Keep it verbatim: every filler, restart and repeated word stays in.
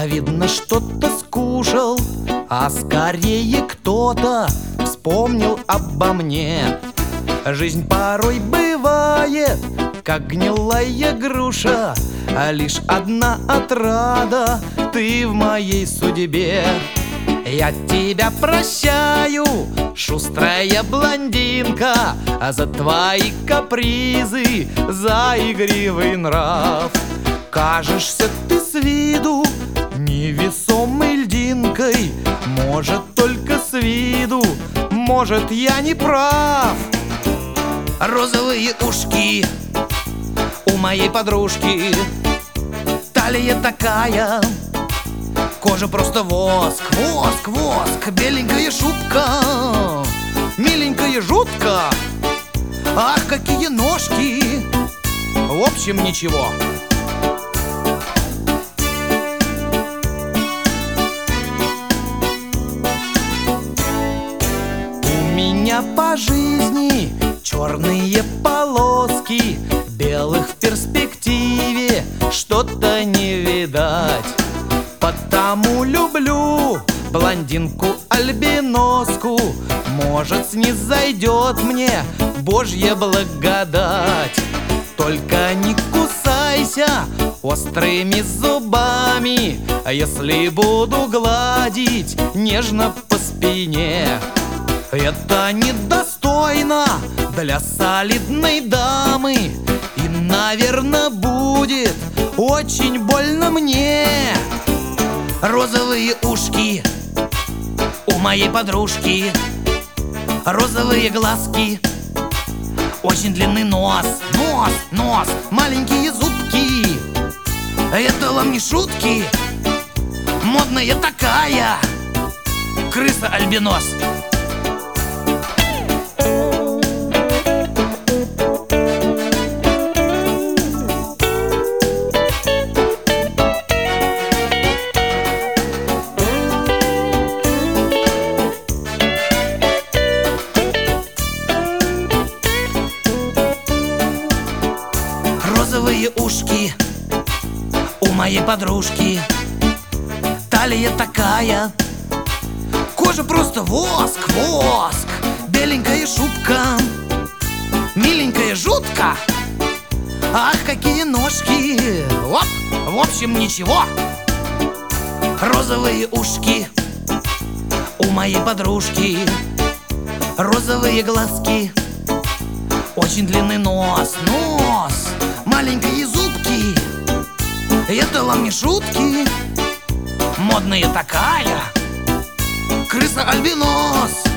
видно, что-то скушал, а скорее кто-то вспомнил обо мне. Жизнь порой бывает, как гнилая груша, а лишь одна отрада — ты в моей судьбе. Я тебя прощаю, шустрая блондинка, а за твои капризы, за игривый нрав. Кажешься ты с виду невесомой льдинкой, может, только с виду, может, я не прав. Розовые ушки у моей подружки, талия такая, кожа просто воск, воск, воск. Беленькая шубка, миленькая жутко. Ах, какие ножки! В общем, ничего. У меня по жизни черные полоски, белых в перспективе что-то не видать. Потому люблю блондинку-альбиноску, может, снизойдет мне Божья благодать. Только не кусайся острыми зубами, если буду гладить нежно по спине. Это недостойно для солидной дамы, и, наверное, будет очень больно мне. Розовые ушки у моей подружки, розовые глазки, очень длинный нос, нос, нос, маленькие зубки. Это вам не шутки, модная такая крыса-альбинос. Розовые ушки у моей подружки, талия такая, кожа просто воск, воск. Беленькая шубка, миленькая жутко. Ах, какие ножки! Оп! В общем, ничего. Розовые ушки у моей подружки, розовые глазки, очень длинный нос, нос, маленькие зубки. Это вам не шутки, модная такая крыса-альбинос.